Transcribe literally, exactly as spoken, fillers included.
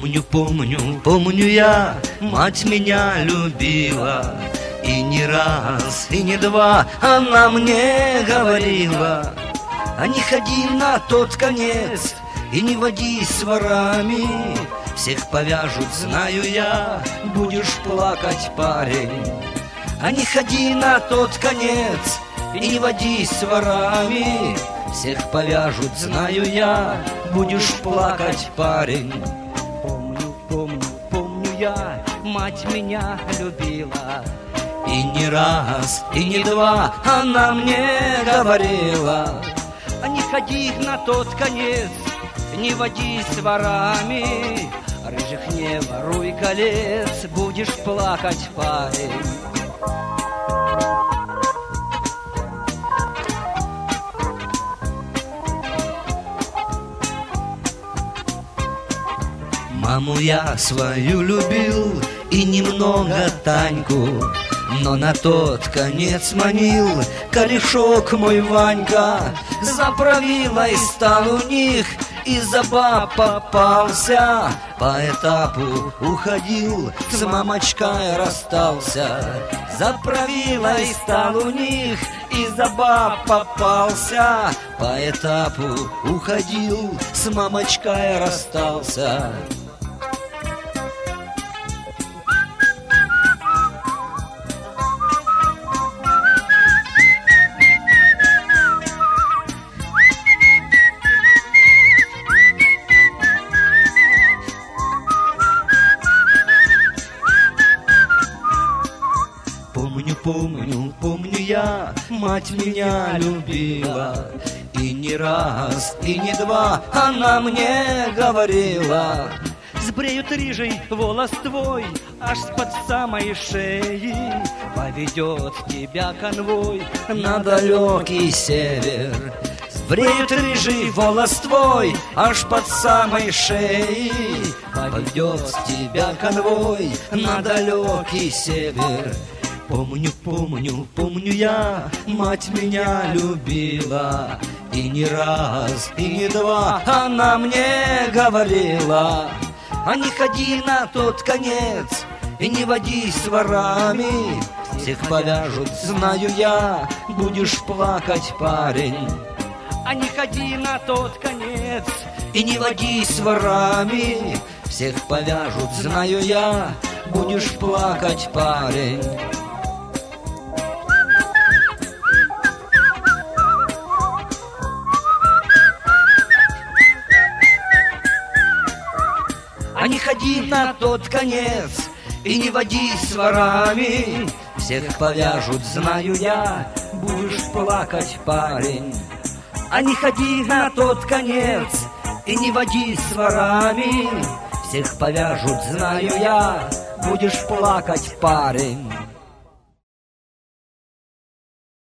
Помню, помню, помню я, мать меня любила, и не раз, и не два она мне говорила: а не ходи на тот конец и не водись с ворами, всех повяжут, знаю я, будешь плакать, парень. А не ходи на тот конец и не водись с ворами, всех повяжут, знаю я, будешь плакать, парень. Помню, помню, помню я, мать меня любила, и не раз, и не два она мне говорила: а не ходи на тот конец, не водись с ворами, рыжих не воруй колец, будешь плакать, парень. Маму я свою любил и немного Таньку, но на тот конец манил корешок мой Ванька. Заправила и стал у них, из-за баб попался, по этапу уходил, с мамочкой расстался. Заправила и стал у них, из-за баб попался, по этапу уходил, с мамочкой расстался. Помню, помню, помню я, мать меня любила, и не раз, и не два она мне говорила: сбреют рыжий волос твой, аж под самой шеи, поведет тебя конвой на далекий север. Сбреют рыжий волос твой, аж под самой шеи, поведет тебя конвой на далекий север. Помню, помню, помню я, мать меня любила, и не раз, и не два она мне говорила: а не ходи на тот конец и не водись с ворами, всех повяжут, знаю я, будешь плакать, парень. А не ходи на тот конец и не водись с ворами, всех повяжут, знаю я, будешь плакать, парень. А не ходи на тот конец и не водись с ворами, всех повяжут, знаю я, будешь плакать, парень. А не ходи на тот конец и не водись с ворами, всех повяжут, знаю я, будешь плакать, парень.